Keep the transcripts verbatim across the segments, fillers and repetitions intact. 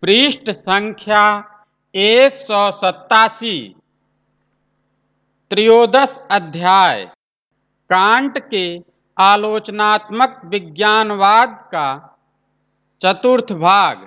पृष्ठ संख्या एक सौ सत्तासी। त्रयोदश अध्याय कांट के आलोचनात्मक विज्ञानवाद का चतुर्थ भाग।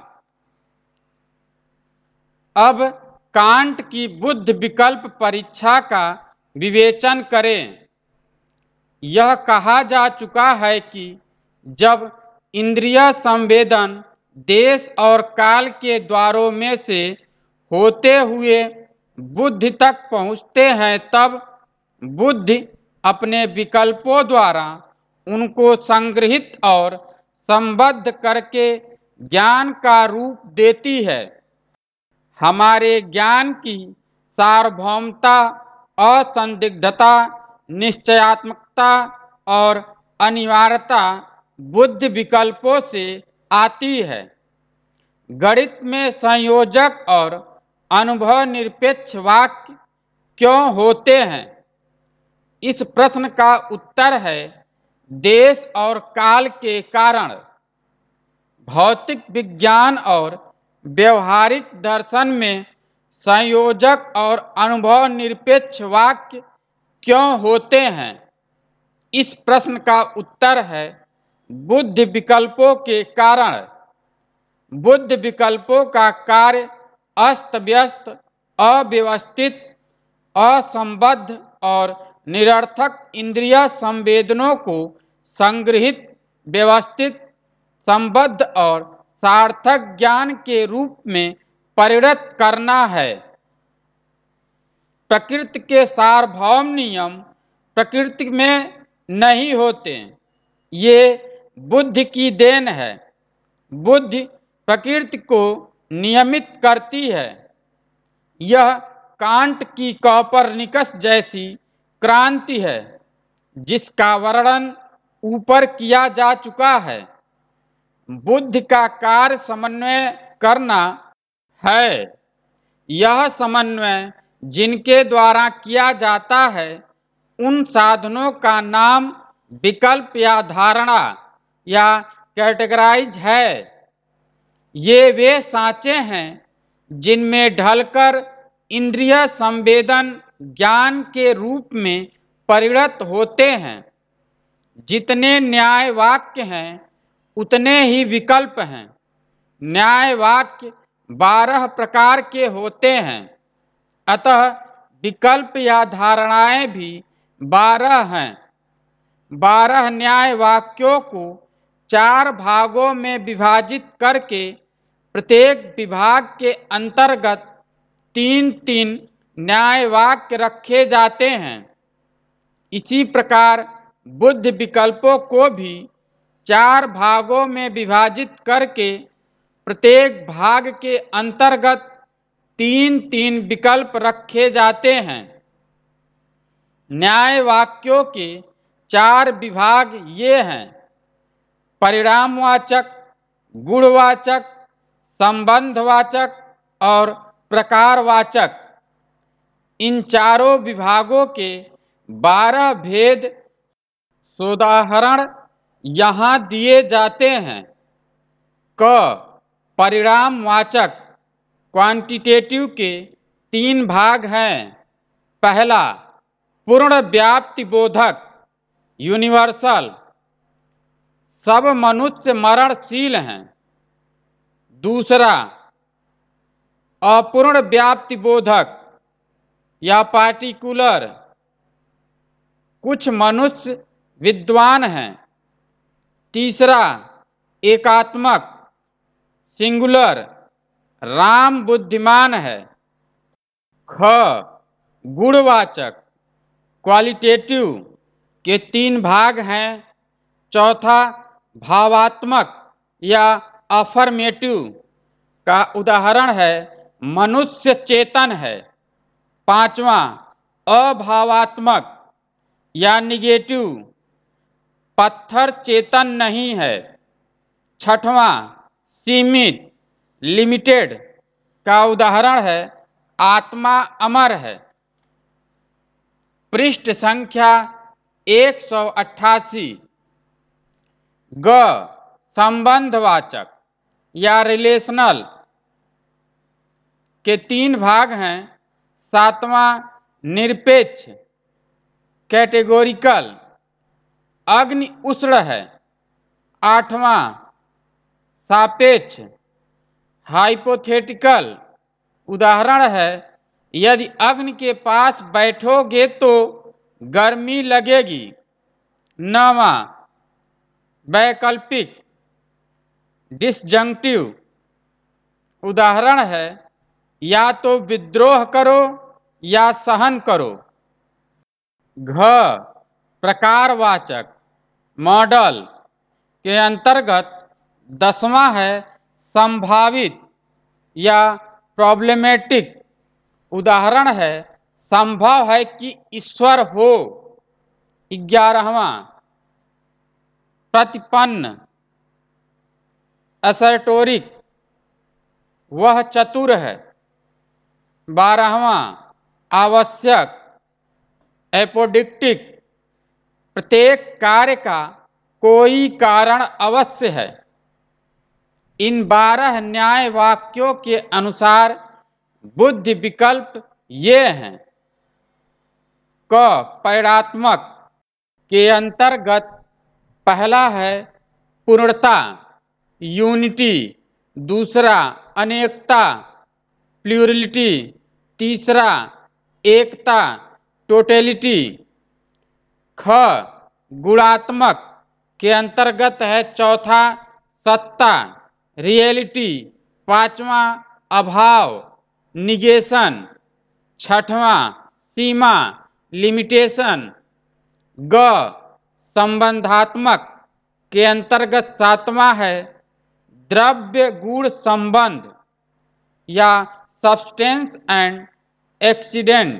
अब कांट की बुद्धि विकल्प परीक्षा का विवेचन करें। यह कहा जा चुका है कि जब इंद्रिय संवेदन देश और काल के द्वारों में से होते हुए बुद्धि तक पहुँचते हैं, तब बुद्धि अपने विकल्पों द्वारा उनको संग्रहित और संबद्ध करके ज्ञान का रूप देती है। हमारे ज्ञान की सार्वभौमता, असंदिग्धता, निश्चयात्मकता और अनिवार्यता बुद्धि विकल्पों से आती है। गणित में संयोजक और अनुभव निरपेक्ष वाक्य क्यों होते हैं? इस प्रश्न का उत्तर है देश और काल के कारण। भौतिक विज्ञान और व्यवहारिक दर्शन में संयोजक और अनुभव निरपेक्ष वाक्य क्यों होते हैं? इस प्रश्न का उत्तर है बुद्धि विकल्पों के कारण। बुद्धि विकल्पों का कार्य अस्त व्यस्त, अव्यवस्थित, असंबद्ध और निरर्थक इंद्रिय संवेदनों को संग्रहित, व्यवस्थित, संबद्ध और सार्थक ज्ञान के रूप में परिणत करना है। प्रकृति के सार्वभौम नियम प्रकृति में नहीं होते, ये बुद्धि की देन है। बुद्धि प्रकृति को नियमित करती है। यह कांट की कॉपरनिकस जैसी क्रांति है जिसका वर्णन ऊपर किया जा चुका है। बुद्धि का कार्य समन्वय करना है। यह समन्वय जिनके द्वारा किया जाता है, उन साधनों का नाम विकल्प या धारणा या कैटेगराइज है। ये वे सांचे हैं जिनमें ढलकर इंद्रिय संवेदन ज्ञान के रूप में परिणत होते हैं। जितने न्याय वाक्य हैं उतने ही विकल्प हैं। न्याय वाक्य बारह प्रकार के होते हैं, अतः विकल्प या धारणाएं भी बारह हैं। बारह न्याय वाक्यों को चार भागों में विभाजित करके प्रत्येक विभाग के अंतर्गत तीन तीन न्याय वाक्य रखे जाते हैं। इसी प्रकार बुद्धि विकल्पों को भी चार भागों में विभाजित करके प्रत्येक भाग के अंतर्गत तीन तीन विकल्प रखे जाते हैं। न्याय वाक्यों के चार विभाग ये हैं: परिणामवाचक, गुणवाचक, संबंधवाचक और प्रकारवाचक। इन चारों विभागों के बारह भेद सोदाहरण यहाँ दिए जाते हैं। क परिणामवाचक क्वांटिटेटिव के तीन भाग हैं। पहला, पूर्ण व्याप्ति बोधक यूनिवर्सल, सब मनुष्य मरणशील हैं। दूसरा, अपूर्ण व्याप्ति बोधक या पार्टिकुलर, कुछ मनुष्य विद्वान हैं। तीसरा, एकात्मक सिंगुलर, राम बुद्धिमान है। ख गुणवाचक क्वालिटेटिव के तीन भाग हैं। चौथा, भावात्मक या अफर्मेटिव का उदाहरण है मनुष्य चेतन है। पांचवा, अभावात्मक या निगेटिव, पत्थर चेतन नहीं है। छठवां, सीमित लिमिटेड का उदाहरण है आत्मा अमर है। पृष्ठ संख्या एक सौ अट्ठासी। ग संबंधवाचक या रिलेशनल, के तीन भाग हैं। सातवां निरपेक्ष कैटेगोरिकल, अग्नि उष्ण है। आठवां सापेक्ष हाइपोथेटिकल, उदाहरण है यदि अग्नि के पास बैठोगे तो गर्मी लगेगी। नौवां वैकल्पिक डिसजंक्टिव, उदाहरण है या तो विद्रोह करो या सहन करो। घ प्रकारवाचक मॉडल के अंतर्गत दसवां है संभावित या प्रॉब्लमेटिक, उदाहरण है संभव है कि ईश्वर हो। ग्यारहवां प्रतिपन्न असर्टोरिक, वह चतुर है। बारहवां आवश्यक एपोडिक्टिक, प्रत्येक कार्य का कोई कारण अवश्य है। इन बारह न्याय वाक्यों के अनुसार बुद्धि विकल्प ये हैं। क पैरात्मक के अंतर्गत पहला है पूर्णता यूनिटी, दूसरा अनेकता प्लूरलिटी, तीसरा एकता टोटलिटी। ख गुणात्मक के अंतर्गत है चौथा सत्ता रियलिटी, पांचवा अभाव निगेशन, छठवां सीमा लिमिटेशन। ग संबंधात्मक के अंतर्गत सातवां है द्रव्य गुण संबंध या सब्सटेंस एंड एक्सीडेंट।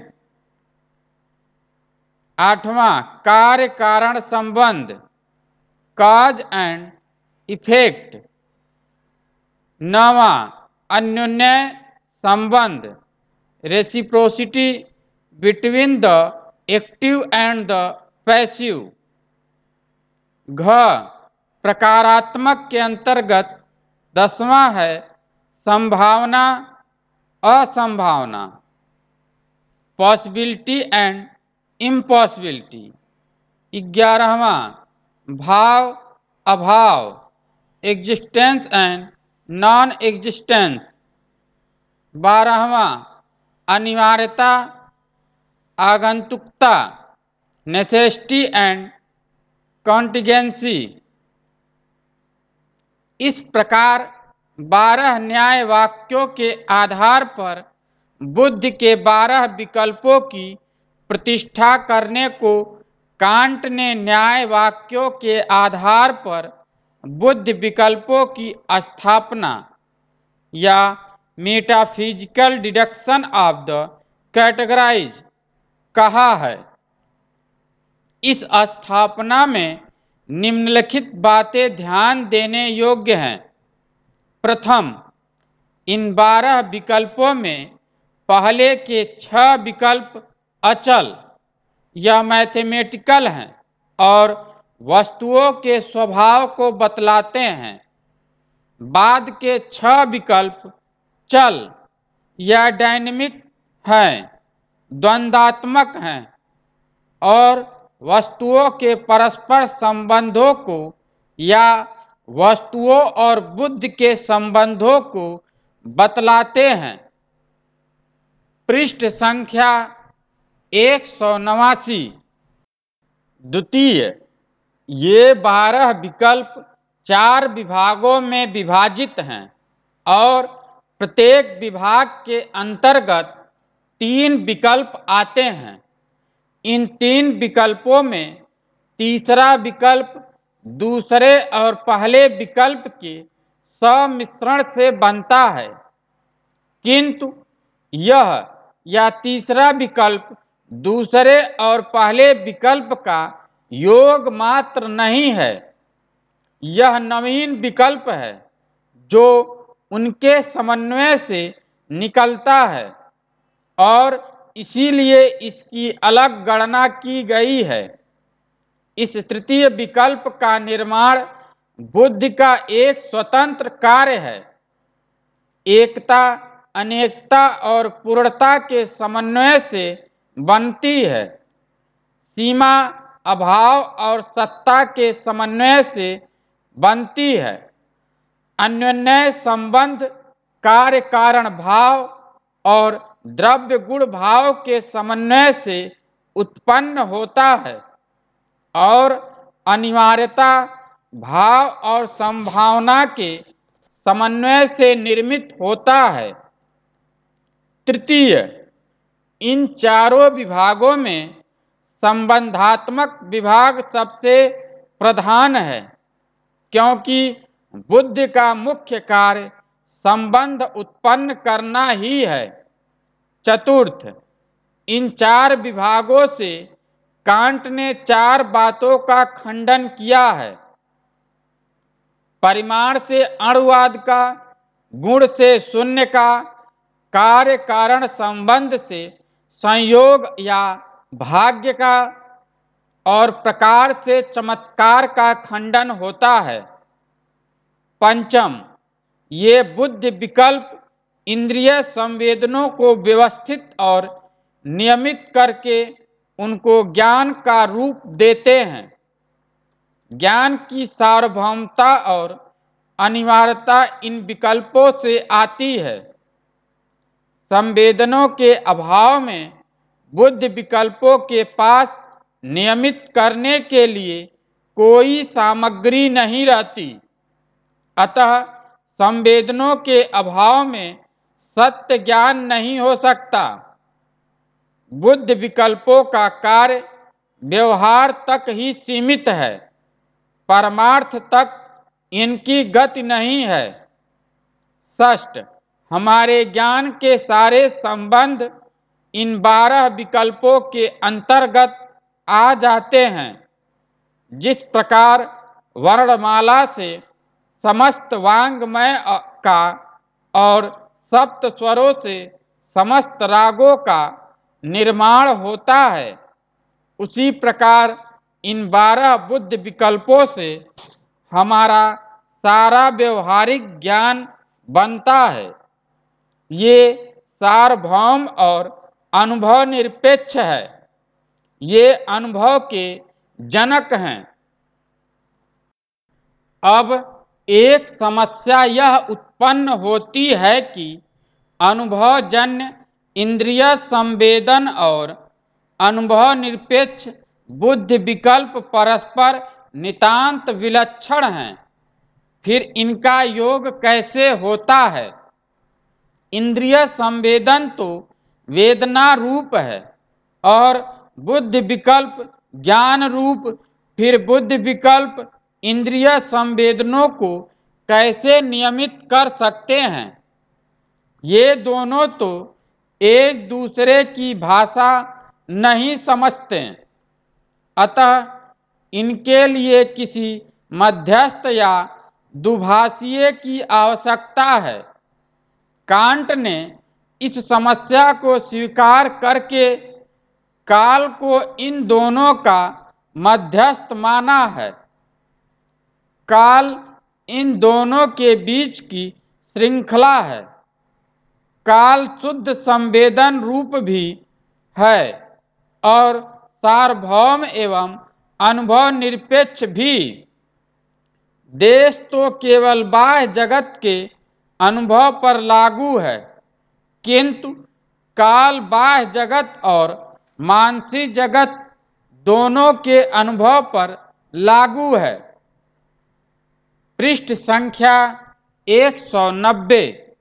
आठवां कार्य कारण संबंध कॉज एंड इफेक्ट। नौवां अन्योन्य संबंध reciprocity between the active and the passive. घ प्रकारात्मक के अंतर्गत दसवां है संभावना असंभावना पॉसिबिलिटी एंड इम्पॉसिबिलिटी। ग्यारहवां भाव अभाव एग्जिस्टेंस एंड नॉन एग्जिस्टेंस। बारहवां अनिवार्यता आगंतुकता नेसेसिटी एंड कॉन्टिजेंसी। इस प्रकार बारह न्याय वाक्यों के आधार पर बुद्धि के बारह विकल्पों की प्रतिष्ठा करने को कांट ने न्याय वाक्यों के आधार पर बुद्धि विकल्पों की स्थापना या metaphysical deduction of the categories कहा है। इस स्थापना में निम्नलिखित बातें ध्यान देने योग्य हैं। प्रथम, इन बारह विकल्पों में पहले के छह विकल्प अचल या मैथमेटिकल हैं और वस्तुओं के स्वभाव को बतलाते हैं। बाद के छह विकल्प चल या डायनेमिक हैं, द्वंद्वात्मक हैं और वस्तुओं के परस्पर संबंधों को या वस्तुओं और बुद्धि के संबंधों को बतलाते हैं। पृष्ठ संख्या एक सौ नवासी। द्वितीय, ये बारह विकल्प चार विभागों में विभाजित हैं और प्रत्येक विभाग के अंतर्गत तीन विकल्प आते हैं। इन तीन विकल्पों में तीसरा विकल्प दूसरे और पहले विकल्प के सम्मिश्रण से बनता है, किंतु यह या तीसरा विकल्प दूसरे और पहले विकल्प का योग मात्र नहीं है। यह नवीन विकल्प है जो उनके समन्वय से निकलता है और इसीलिए इसकी अलग गणना की गई है। इस तृतीय विकल्प का निर्माण बुद्धि का एक स्वतंत्र कार्य है। एकता अनेकता और पूर्णता के समन्वय से बनती है। सीमा अभाव और सत्ता के समन्वय से बनती है। अन्योन्य संबंध कार्य कारण भाव और द्रव्य गुण भाव के समन्वय से उत्पन्न होता है और अनिवार्यता भाव और संभावना के समन्वय से निर्मित होता है। तृतीय, इन चारों विभागों में संबंधात्मक विभाग सबसे प्रधान है, क्योंकि बुद्धि का मुख्य कार्य संबंध उत्पन्न करना ही है। चतुर्थ, इन चार विभागों से कांट ने चार बातों का खंडन किया है। परिमाण से अणुवाद का, गुण से शून्य का, कार्य कारण संबंध से संयोग या भाग्य का और प्रकार से चमत्कार का खंडन होता है। पंचम, ये बुद्धि विकल्प इंद्रिय संवेदनों को व्यवस्थित और नियमित करके उनको ज्ञान का रूप देते हैं। ज्ञान की सार्वभौमता और अनिवार्यता इन विकल्पों से आती है। संवेदनों के अभाव में बुद्धि विकल्पों के पास नियमित करने के लिए कोई सामग्री नहीं रहती, अतः संवेदनों के अभाव में सत्य ज्ञान नहीं हो सकता। बुद्धि विकल्पों का कार्य व्यवहार तक ही सीमित है, परमार्थ तक इनकी गति नहीं है। षष्ठ, हमारे ज्ञान के सारे संबंध इन बारह विकल्पों के अंतर्गत आ जाते हैं। जिस प्रकार वर्णमाला से समस्त वांग्मय का और सप्त स्वरों से समस्त रागों का निर्माण होता है, उसी प्रकार इन बारह बुद्धि विकल्पों से हमारा सारा व्यवहारिक ज्ञान बनता है। ये सार्वभौम और अनुभव निरपेक्ष है। ये अनुभव के जनक हैं। अब एक समस्या यह उत्पन्न होती है कि अनुभवजन्य इंद्रिय संवेदन और अनुभव निरपेक्ष बुद्धि विकल्प परस्पर नितांत विलक्षण हैं, फिर इनका योग कैसे होता है? इंद्रिय संवेदन तो वेदना रूप है और बुद्धि विकल्प ज्ञान रूप, फिर बुद्धि विकल्प इंद्रिय संवेदनों को कैसे नियमित कर सकते हैं? ये दोनों तो एक दूसरे की भाषा नहीं समझते, अतः इनके लिए किसी मध्यस्थ या दुभाषीय की आवश्यकता है। कांट ने इस समस्या को स्वीकार करके काल को इन दोनों का मध्यस्थ माना है। काल इन दोनों के बीच की श्रृंखला है। काल शुद्ध संवेदन रूप भी है और सार्वभौम एवं अनुभव निरपेक्ष भी। देश तो केवल बाह्य जगत के अनुभव पर लागू है, किंतु काल बाह्य जगत और मानसिक जगत दोनों के अनुभव पर लागू है। पृष्ठ संख्या एक सौ नब्बे।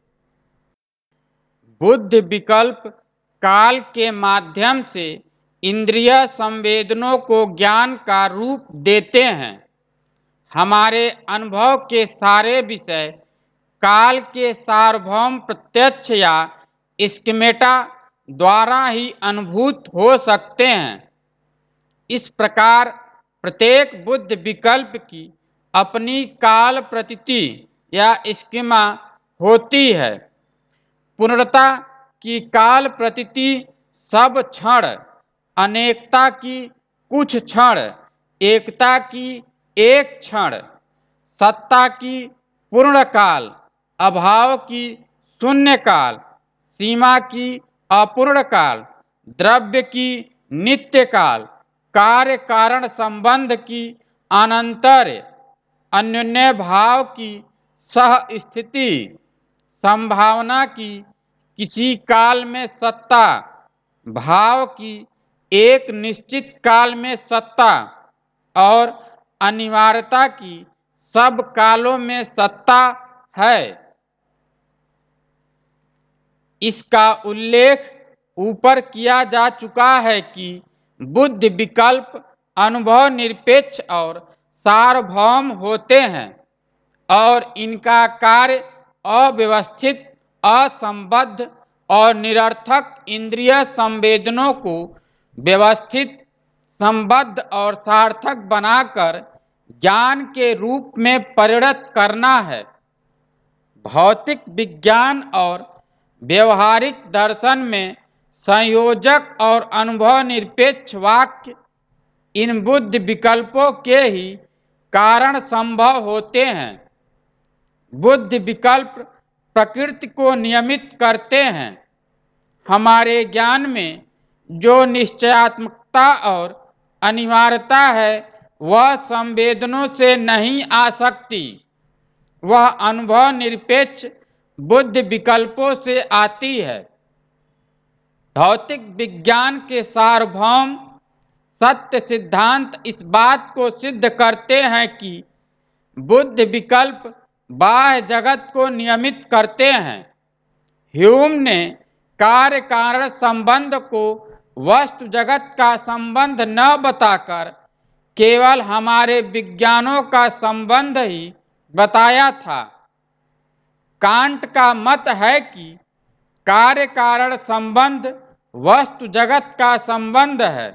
बुद्धि विकल्प काल के माध्यम से इंद्रिय संवेदनों को ज्ञान का रूप देते हैं। हमारे अनुभव के सारे विषय काल के सार्वभौम प्रत्यक्ष या स्किमेटा द्वारा ही अनुभूत हो सकते हैं। इस प्रकार प्रत्येक बुद्धि विकल्प की अपनी काल प्रतीति या स्कीमा होती है। पूर्णता की काल प्रतीति सब क्षण, अनेकता की कुछ क्षण, एकता की एक क्षण, सत्ता की पूर्ण काल, अभाव की शून्य काल, सीमा की अपूर्ण काल, द्रव्य की नित्य काल, कार्य कारण संबंध की अनंतर, अन्योन्य भाव की सह स्थिति, संभावना की किसी काल में सत्ता, भाव की एक निश्चित काल में सत्ता और अनिवार्यता की सब कालों में सत्ता है। इसका उल्लेख ऊपर किया जा चुका है कि बुद्धि विकल्प अनुभव निरपेक्ष और सार्वभौम होते हैं और इनका कार्य अव्यवस्थित, असंबद्ध और निरर्थक इंद्रिय संवेदनों को व्यवस्थित, संबद्ध और सार्थक बनाकर ज्ञान के रूप में परिणत करना है। भौतिक विज्ञान और व्यवहारिक दर्शन में संयोजक और अनुभव निरपेक्ष वाक्य इन बुद्धि विकल्पों के ही कारण संभव होते हैं। बुद्धि विकल्प प्रकृति को नियमित करते हैं। हमारे ज्ञान में जो निश्चयात्मकता और अनिवार्यता है वह संवेदनों से नहीं आ सकती, वह अनुभव निरपेक्ष बुद्धि विकल्पों से आती है। भौतिक विज्ञान के सार्वभौम सत्य सिद्धांत इस बात को सिद्ध करते हैं कि बुद्धि विकल्प बाह्य जगत को नियमित करते हैं। ह्यूम ने कार्य कारण संबंध को वस्तु जगत का संबंध न बताकर केवल हमारे विज्ञानों का संबंध ही बताया था। कांट का मत है कि कार्य कारण संबंध वस्तु जगत का संबंध है।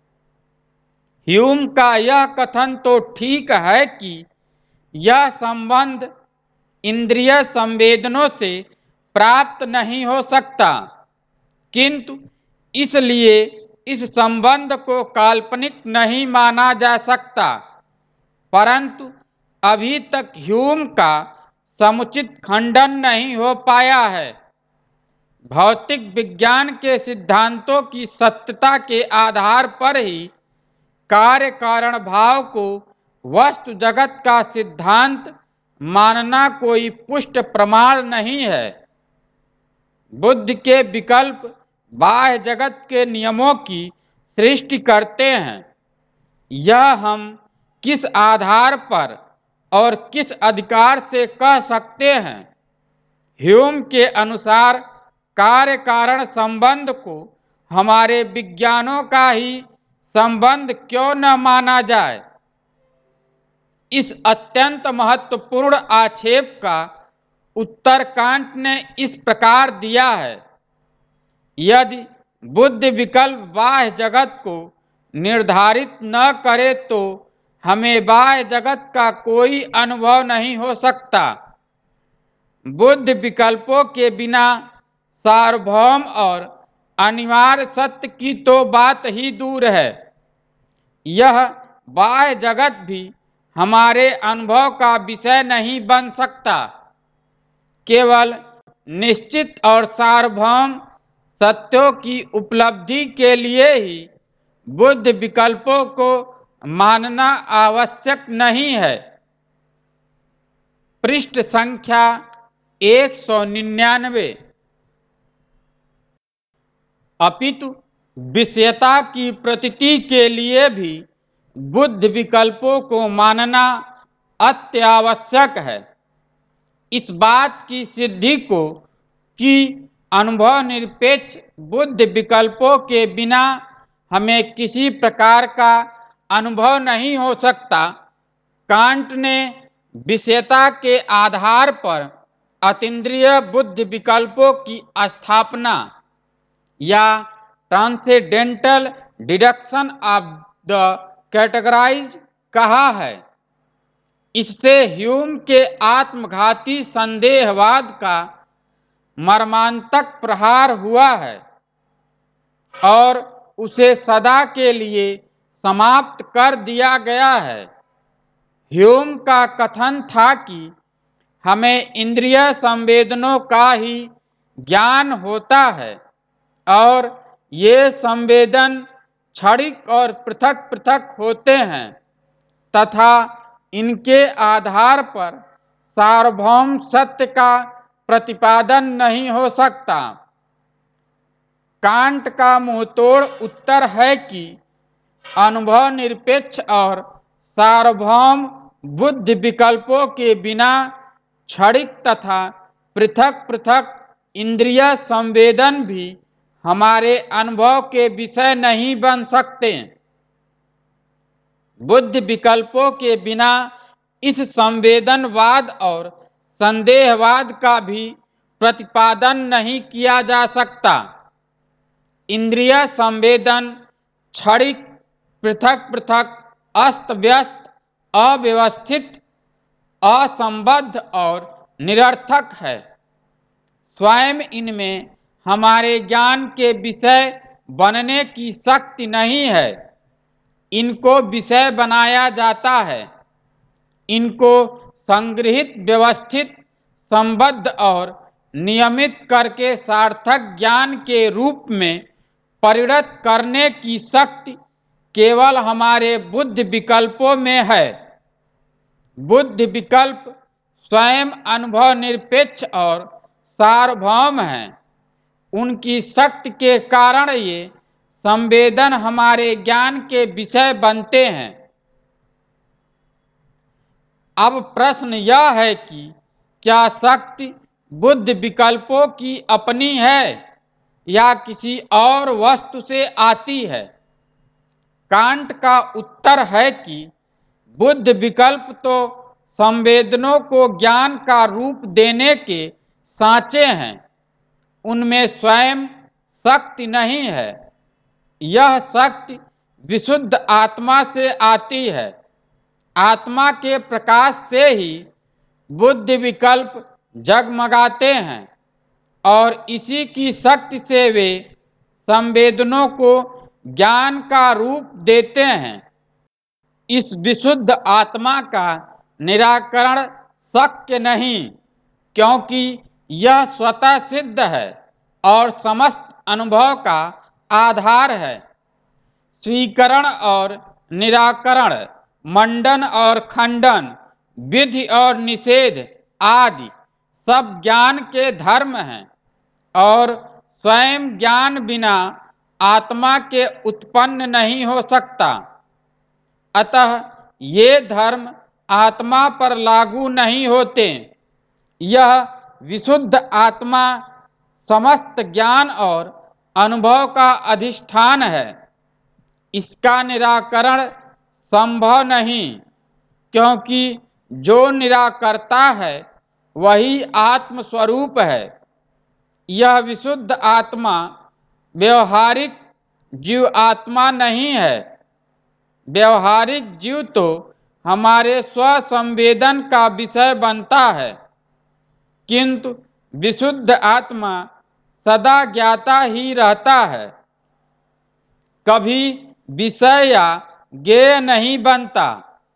ह्यूम का यह कथन तो ठीक है कि यह संबंध इंद्रिय संवेदनों से प्राप्त नहीं हो सकता, किंतु इसलिए इस संबंध को काल्पनिक नहीं माना जा सकता। परंतु अभी तक ह्यूम का समुचित खंडन नहीं हो पाया है। भौतिक विज्ञान के सिद्धांतों की सत्यता के आधार पर ही कार्य कारण भाव को वस्तु जगत का सिद्धांत मानना कोई पुष्ट प्रमाण नहीं है। बुद्धि के विकल्प बाह्य जगत के नियमों की सृष्टि करते हैं। यह हम किस आधार पर और किस अधिकार से कह सकते हैं? ह्यूम के अनुसार कार्य कारण संबंध को हमारे विज्ञानों का ही संबंध क्यों न माना जाए? इस अत्यंत महत्वपूर्ण आक्षेप का उत्तर कांट ने इस प्रकार दिया है। यदि बुद्धि विकल्प बाह्य जगत को निर्धारित न करे तो हमें बाह्य जगत का कोई अनुभव नहीं हो सकता। बुद्धि विकल्पों के बिना सार्वभौम और अनिवार्य सत्य की तो बात ही दूर है। यह बाह्य जगत भी हमारे अनुभव का विषय नहीं बन सकता। केवल निश्चित और सार्वभौम सत्यों की उपलब्धि के लिए ही बुद्धि विकल्पों को मानना आवश्यक नहीं है। पृष्ठ संख्या एक सौ निन्यानवे। अपितु विषयता की प्रतीति के लिए भी बुद्धि विकल्पों को मानना अत्यावश्यक है। इस बात की सिद्धि को कि अनुभव निरपेक्ष बुद्धि विकल्पों के बिना हमें किसी प्रकार का अनुभव नहीं हो सकता, कांट ने विषयता के आधार पर अतीन्द्रिय बुद्धि विकल्पों की स्थापना या transcendental deduction of the categorised कहा है। इससे ह्यूम के आत्मघाती संदेहवाद का मर्मांतक प्रहार हुआ है और उसे सदा के लिए समाप्त कर दिया गया है। ह्यूम का कथन था कि हमें इंद्रिय संवेदनों का ही ज्ञान होता है और ये संवेदन क्षणिक और पृथक पृथक होते हैं तथा इनके आधार पर सार्वभौम सत्य का प्रतिपादन नहीं हो सकता। कांट का मुंहतोड़ उत्तर है कि अनुभव निरपेक्ष और सार्वभौम बुद्धि विकल्पों के बिना क्षणिक तथा पृथक पृथक इंद्रिय संवेदन भी हमारे अनुभव के विषय नहीं बन सकते। बुद्धि विकल्पों के बिना इस संवेदनवाद और संदेहवाद का भी प्रतिपादन नहीं किया जा सकता। इंद्रिय संवेदन क्षणिक पृथक पृथक अस्त व्यस्त अव्यवस्थित असंबद्ध और निरर्थक है। स्वयं इनमें हमारे ज्ञान के विषय बनने की शक्ति नहीं है। इनको विषय बनाया जाता है। इनको संग्रहित व्यवस्थित संबद्ध और नियमित करके सार्थक ज्ञान के रूप में परिणत करने की शक्ति केवल हमारे बुद्धि विकल्पों में है। बुद्धि विकल्प स्वयं अनुभव निरपेक्ष और सार्वभौम हैं। उनकी शक्ति के कारण ये संवेदन हमारे ज्ञान के विषय बनते हैं। अब प्रश्न यह है कि क्या शक्ति बुद्धि विकल्पों की अपनी है या किसी और वस्तु से आती है? कांट का उत्तर है कि बुद्धि विकल्प तो संवेदनों को ज्ञान का रूप देने के सांचे हैं, उनमें स्वयं शक्ति नहीं है। यह शक्ति विशुद्ध आत्मा से आती है। आत्मा के प्रकाश से ही बुद्धि विकल्प जगमगाते हैं और इसी की शक्ति से वे संवेदनों को ज्ञान का रूप देते हैं। इस विशुद्ध आत्मा का निराकरण शक्य नहीं, क्योंकि यह स्वतः सिद्ध है और समस्त अनुभव का आधार है। स्वीकरण और निराकरण, मंडन और खंडन, विधि और निषेध आदि सब ज्ञान के धर्म हैं और स्वयं ज्ञान बिना आत्मा के उत्पन्न नहीं हो सकता। अतः ये धर्म आत्मा पर लागू नहीं होते। यह विशुद्ध आत्मा समस्त ज्ञान और अनुभव का अधिष्ठान है। इसका निराकरण संभव नहीं, क्योंकि जो निराकर्ता है वही आत्म स्वरूप है। यह विशुद्ध आत्मा व्यवहारिक जीव आत्मा नहीं है। व्यवहारिक जीव तो हमारे स्वसंवेदन का विषय बनता है, किंतु विशुद्ध आत्मा सदा ज्ञाता ही रहता है, कभी विषय या ज्ञेय नहीं बनता।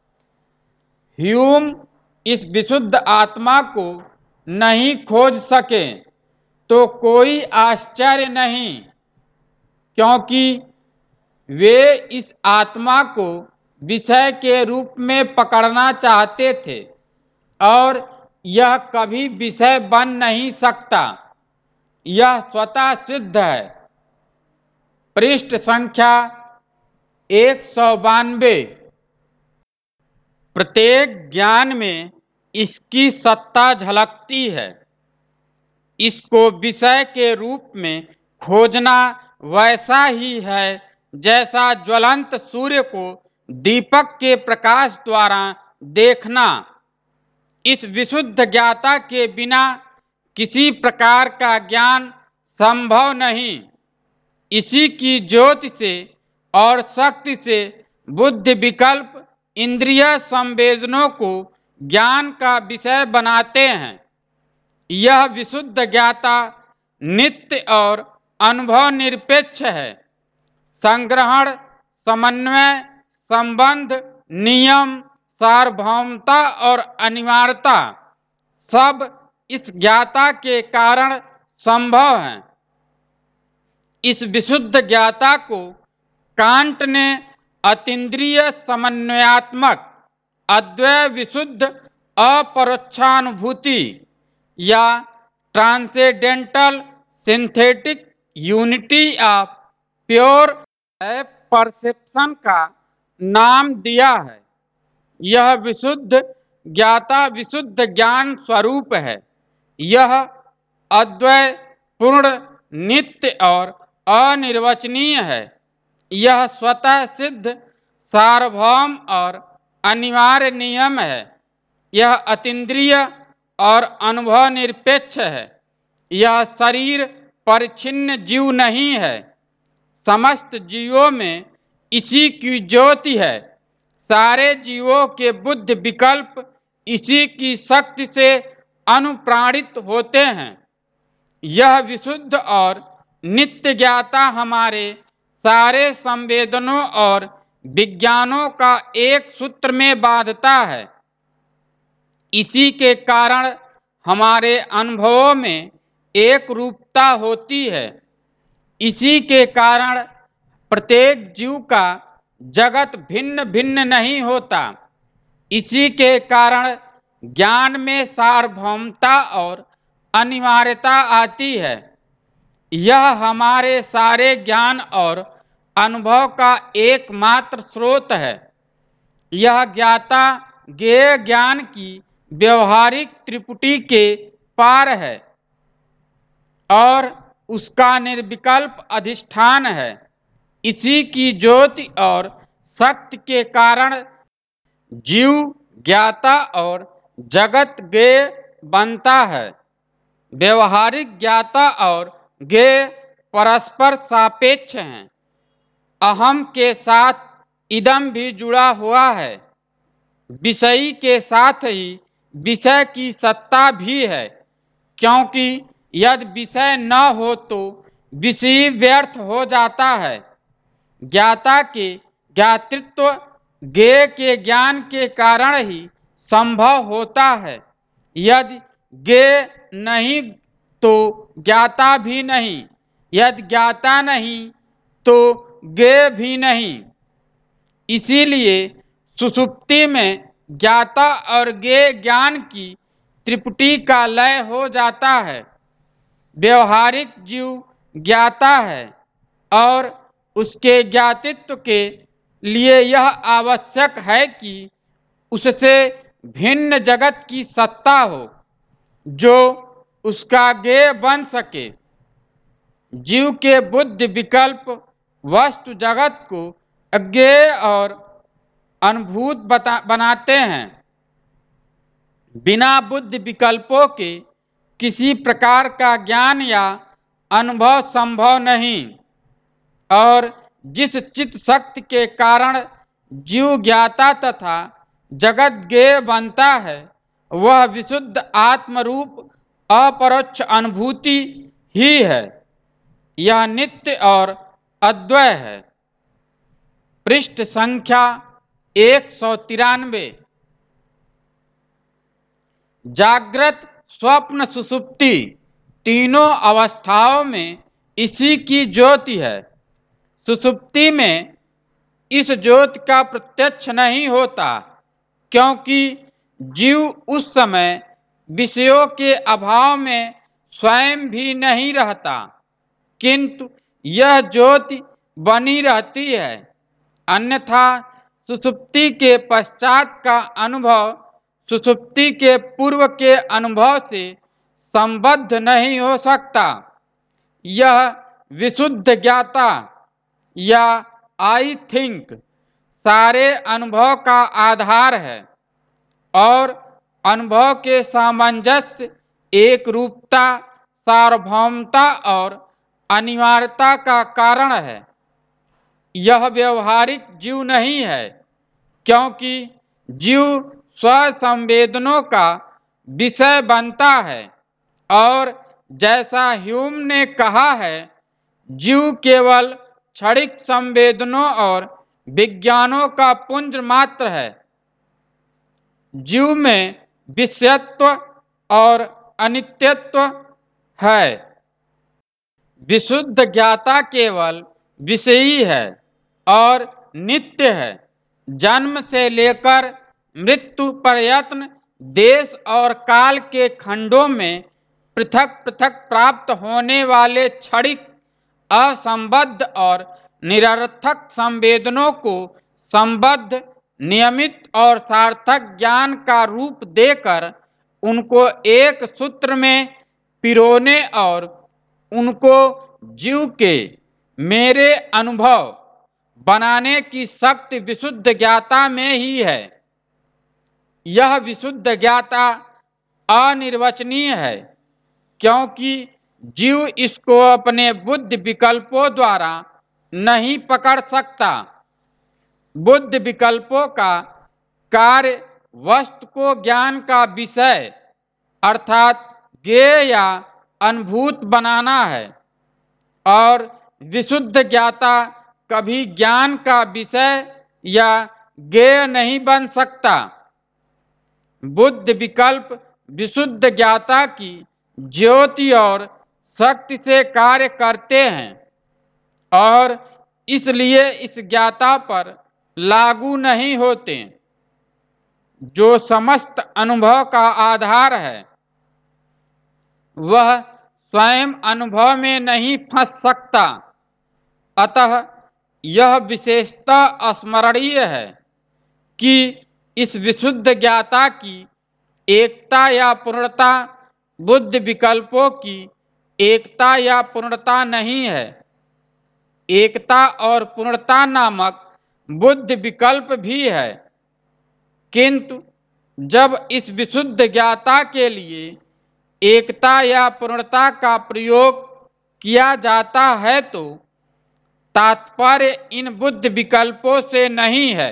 ह्यूम इस विशुद्ध आत्मा को नहीं खोज सके तो कोई आश्चर्य नहीं, क्योंकि वे इस आत्मा को विषय के रूप में पकड़ना चाहते थे और यह कभी विषय बन नहीं सकता। यह स्वतः सिद्ध है। पृष्ठ संख्या एक सौ बानवे। प्रत्येक ज्ञान में इसकी सत्ता झलकती है। इसको विषय के रूप में खोजना वैसा ही है जैसा ज्वलंत सूर्य को दीपक के प्रकाश द्वारा देखना। इस विशुद्ध ज्ञाता के बिना किसी प्रकार का ज्ञान संभव नहीं। इसी की ज्योति से और शक्ति से बुद्धि विकल्प इंद्रिय संवेदनों को ज्ञान का विषय बनाते हैं। यह विशुद्ध ज्ञाता नित्य और अनुभव निरपेक्ष है। संग्रहण, समन्वय, संबंध, नियम, सार्वभौमता और अनिवार्यता सब इस ज्ञाता के कारण संभव हैं। इस विशुद्ध ज्ञाता को कांट ने अतीन्द्रिय समन्वयात्मक अद्वय विशुद्ध अपरोक्षानुभूति या transcendental synthetic unity of pure perception का नाम दिया है। यह विशुद्ध ज्ञाता विशुद्ध ज्ञान स्वरूप है। यह अद्वय पूर्ण नित्य और अनिर्वचनीय है। यह स्वतः सिद्ध सार्वभौम और अनिवार्य नियम है। यह अतीन्द्रिय और अनुभव निरपेक्ष है। यह शरीर परिच्छिन्न जीव नहीं है। समस्त जीवों में इसी की ज्योति है। सारे जीवों के बुद्धि विकल्प इसी की शक्ति से अनुप्राणित होते हैं। यह विशुद्ध और नित्य ज्ञाता हमारे सारे संवेदनों और विज्ञानों का एक सूत्र में बांधता है। इसी के कारण हमारे अनुभवों में एक रूपता होती है। इसी के कारण प्रत्येक जीव का जगत भिन्न भिन्न नहीं होता। इसी के कारण ज्ञान में सार्वभौमता और अनिवार्यता आती है। यह हमारे सारे ज्ञान और अनुभव का एकमात्र स्रोत है। यह ज्ञाता ज्ञेय ज्ञान की व्यवहारिक त्रिपुटी के पार है और उसका निर्विकल्प अधिष्ठान है। इसी की ज्योति और शक्ति के कारण जीव ज्ञाता और जगत ज्ञेय बनता है। व्यवहारिक ज्ञाता और ज्ञेय परस्पर सापेक्ष हैं। अहम के साथ इदम भी जुड़ा हुआ है। विषयी के साथ ही विषय की सत्ता भी है, क्योंकि यदि विषय न हो तो विषय व्यर्थ हो जाता है। ज्ञाता के ज्ञातृत्व ज्ञेय के ज्ञान के कारण ही संभव होता है। यदि ज्ञेय नहीं तो ज्ञाता भी नहीं। यदि ज्ञाता नहीं तो ज्ञेय भी नहीं। इसीलिए सुषुप्ति में ज्ञाता और ज्ञेय ज्ञान की त्रिपुटी का लय हो जाता है। व्यवहारिक जीव ज्ञाता है और उसके ज्ञातित्व के लिए यह आवश्यक है कि उससे भिन्न जगत की सत्ता हो जो उसका ज्ञेय बन सके। जीव के बुद्धि विकल्प वस्तु जगत को अज्ञेय और अनुभूत बनाते हैं। बिना बुद्धि विकल्पों के किसी प्रकार का ज्ञान या अनुभव संभव नहीं। और जिस चित्त शक्ति के कारण जीव ज्ञाता तथा जगत ज्ञेय बनता है, वह विशुद्ध आत्मरूप अपरोक्ष अनुभूति ही है। यह नित्य और अद्वय है। पृष्ठ संख्या एक सौ तिरानवे। जागृत स्वप्न सुषुप्ति तीनों अवस्थाओं में इसी की ज्योति है। सुषुप्ति में इस ज्योति का प्रत्यक्ष नहीं होता, क्योंकि जीव उस समय विषयों के अभाव में स्वयं भी नहीं रहता, किंतु यह ज्योति बनी रहती है। अन्यथा सुषुप्ति के पश्चात का अनुभव सुषुप्ति के पूर्व के अनुभव से संबद्ध नहीं हो सकता। यह विशुद्ध ज्ञाता या आई थिंक सारे अनुभव का आधार है और अनुभव के सामंजस्य, एक रूपता, सार्वभौमता और अनिवार्यता का कारण है। यह व्यवहारिक जीव नहीं है, क्योंकि जीव स्वसंवेदनों का विषय बनता है और जैसा ह्यूम ने कहा है, जीव केवल क्षणिक संवेदनों और विज्ञानों का पुंज मात्र है। जीव में विषयत्व और अनित्यत्व है। विशुद्ध ज्ञाता केवल विषयी है और नित्य है। जन्म से लेकर मृत्यु पर्यंत देश और काल के खंडों में पृथक पृथक प्राप्त होने वाले क्षणिक असंबद्ध और निरर्थक संवेदनों को संबद्ध, नियमित और सार्थक ज्ञान का रूप देकर उनको एक सूत्र में पिरोने और उनको जीव के मेरे अनुभव बनाने की शक्ति विशुद्ध ज्ञाता में ही है। यह विशुद्ध ज्ञाता अनिर्वचनीय है, क्योंकि जीव इसको अपने बुद्धि विकल्पों द्वारा नहीं पकड़ सकता। बुद्धि विकल्पों का कार्य वस्तु को ज्ञान का विषय अर्थात ज्ञेय या अनुभूत बनाना है, और विशुद्ध ज्ञाता कभी ज्ञान का विषय या ज्ञेय नहीं बन सकता। बुद्धि विकल्प विशुद्ध ज्ञाता की ज्योति और शक्ति से कार्य करते हैं और इसलिए इस ज्ञाता पर लागू नहीं होते। जो समस्त अनुभव का आधार है वह स्वयं अनुभव में नहीं फंस सकता। अतः यह विशेषता स्मरणीय है कि इस विशुद्ध ज्ञाता की एकता या पूर्णता बुद्धि विकल्पों की एकता या पूर्णता नहीं है। एकता और पूर्णता नामक बुद्धि विकल्प भी है, किंतु जब इस विशुद्ध ज्ञाता के लिए एकता या पूर्णता का प्रयोग किया जाता है तो तात्पर्य इन बुद्धि विकल्पों से नहीं है।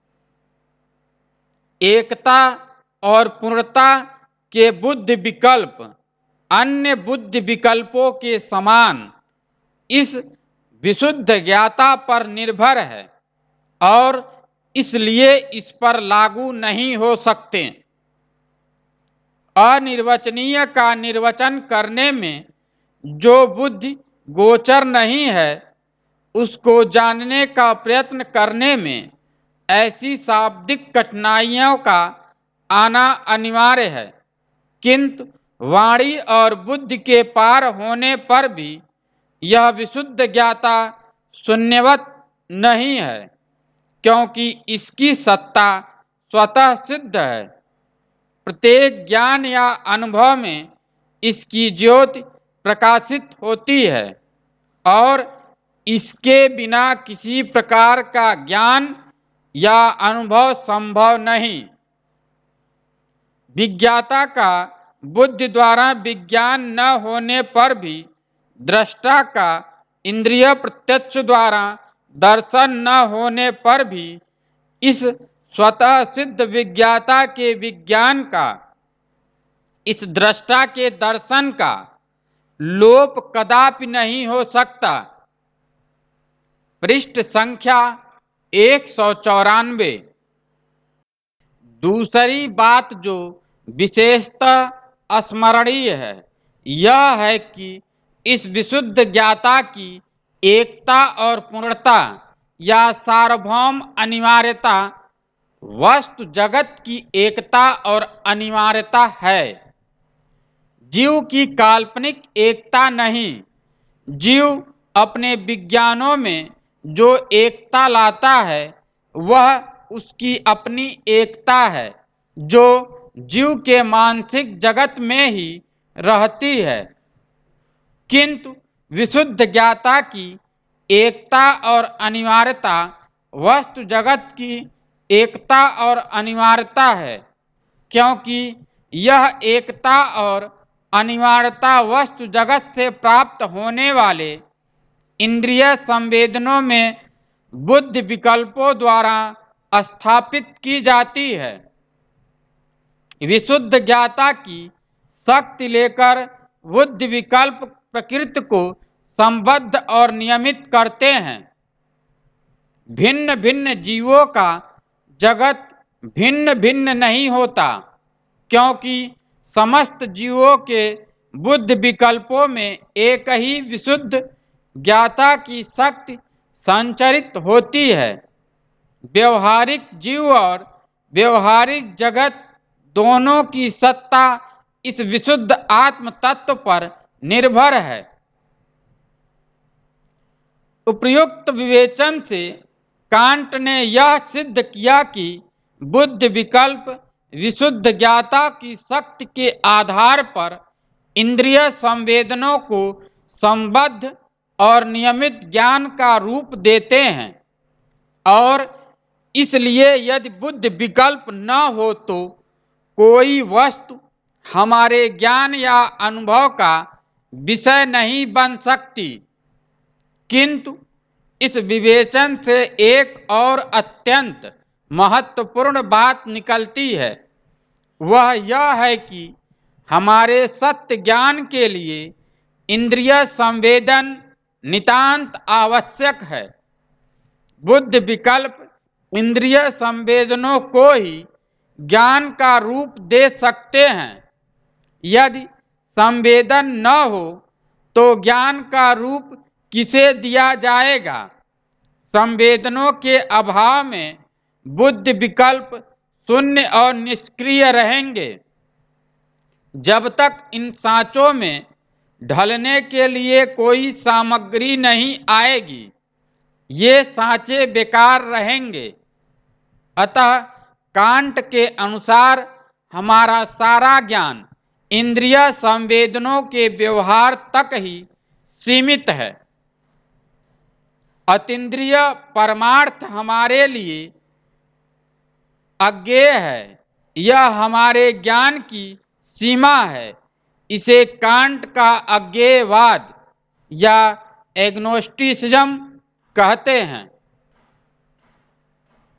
एकता और पूर्णता के बुद्धि विकल्प अन्य बुद्धि विकल्पों के समान इस विशुद्ध ज्ञाता पर निर्भर है और इसलिए इस पर लागू नहीं हो सकते। अनिर्वचनीय का निर्वचन करने में जो बुद्धि गोचर नहीं है उसको जानने का प्रयत्न करने में ऐसी शाब्दिक कठिनाइयों का आना अनिवार्य है, किंतु वाणी और बुद्धि के पार होने पर भी यह विशुद्ध ज्ञाता शून्यवत नहीं है, क्योंकि इसकी सत्ता स्वतः सिद्ध है। प्रत्येक ज्ञान या अनुभव में इसकी ज्योति प्रकाशित होती है और इसके बिना किसी प्रकार का ज्ञान या अनुभव संभव नहीं। विज्ञाता का बुद्धि द्वारा विज्ञान न होने पर भी दृष्टा का इंद्रिय प्रत्यक्ष द्वारा दर्शन न होने पर भी इस स्वतः सिद्ध विज्ञाता के विज्ञान का, इस दृष्टा के दर्शन का लोप कदापि नहीं हो सकता। पृष्ठ संख्या एक सौ चौरानवे। दूसरी बात जो विशेषतः स्मरणीय है यह है कि इस विशुद्ध ज्ञाता की एकता और पूर्णता या सार्वभौम अनिवार्यता वस्तु जगत की एकता और अनिवार्यता है, जीव की काल्पनिक एकता नहीं। जीव अपने विज्ञानों में जो एकता लाता है वह उसकी अपनी एकता है जो जीव के मानसिक जगत में ही रहती है, किंतु विशुद्ध ज्ञाता की एकता और अनिवार्यता वस्तु जगत की एकता और अनिवार्यता है, क्योंकि यह एकता और अनिवार्यता वस्तु जगत से प्राप्त होने वाले इंद्रिय संवेदनों में बुद्धि विकल्पों द्वारा स्थापित की जाती है। विशुद्ध ज्ञाता की शक्ति लेकर बुद्धि विकल्प प्रकृति को संबद्ध और नियमित करते हैं। भिन्न भिन्न जीवों का जगत भिन्न भिन्न नहीं होता, क्योंकि समस्त जीवों के बुद्ध विकल्पों में एक ही विशुद्ध ज्ञाता की शक्ति संचरित होती है। व्यवहारिक जीव और व्यवहारिक जगत दोनों की सत्ता इस विशुद्ध आत्म तत्व पर निर्भर है। उपयुक्त विवेचन से कांट ने यह सिद्ध किया कि बुद्ध विकल्प विशुद्ध ज्ञाता की शक्ति के आधार पर इंद्रिय संवेदनों को संबद्ध और नियमित ज्ञान का रूप देते हैं, और इसलिए यदि बुद्ध विकल्प न हो तो कोई वस्तु हमारे ज्ञान या अनुभव का विषय नहीं बन सकती। किंतु इस विवेचन से एक और अत्यंत महत्वपूर्ण बात निकलती है, वह यह है कि हमारे सत्य ज्ञान के लिए इंद्रिय संवेदन नितांत आवश्यक है। बुद्ध विकल्प इंद्रिय संवेदनों को ही ज्ञान का रूप दे सकते हैं। यदि संवेदन न हो तो ज्ञान का रूप किसे दिया जाएगा? संवेदनों के अभाव में बुद्ध विकल्प शून्य और निष्क्रिय रहेंगे। जब तक इन सांचों में ढलने के लिए कोई सामग्री नहीं आएगी, ये सांचे बेकार रहेंगे। अतः कांट के अनुसार हमारा सारा ज्ञान इंद्रिय संवेदनों के व्यवहार तक ही सीमित है। अतीन्द्रिय परमार्थ हमारे लिए अज्ञेय है, यह हमारे ज्ञान की सीमा है। इसे कांट का अज्ञेयवाद या एग्नोस्टिसिज्म कहते हैं।